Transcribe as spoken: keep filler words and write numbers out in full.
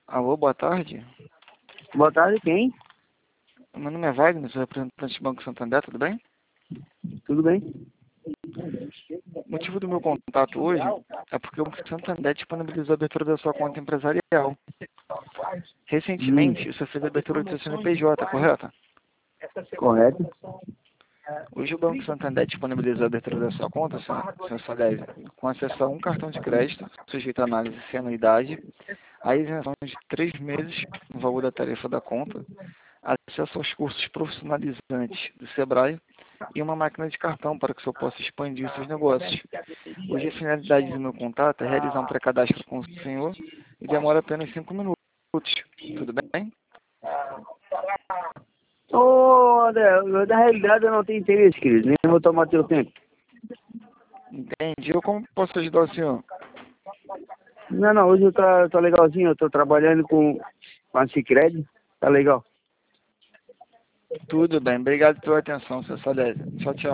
Alô, boa tarde. Boa tarde, quem? Meu nome é Wagner, sou representante do Banco Santander, tudo bem? Tudo bem? O motivo do meu contato hoje é porque o Banco Santander disponibilizou a abertura da sua conta empresarial. Hum, Recentemente, você fez a abertura do seu C N P J, correto? correto. Hoje o Banco Santander disponibilizou a abertura da sua conta, senhor Salésio, com acesso a um cartão de crédito, sujeito a análise sem anuidade, a isenção de três meses no valor da tarifa da conta, acesso aos cursos profissionalizantes do Sebrae e uma máquina de cartão para que o senhor possa expandir os seus negócios. Hoje a finalidade do meu contato é realizar um pré-cadastro com o senhor e demora apenas cinco minutos. Tudo bem? Ô, André, eu, na realidade eu não tenho interesse, querido. Nem vou tomar teu tempo. Entendi. Eu como posso ajudar o senhor? Não, não, hoje eu tô, tô legalzinho. Eu tô trabalhando com, com a Sicredi. Tá legal. Tudo bem. Obrigado pela atenção, senhor Salésio. Tchau, tchau.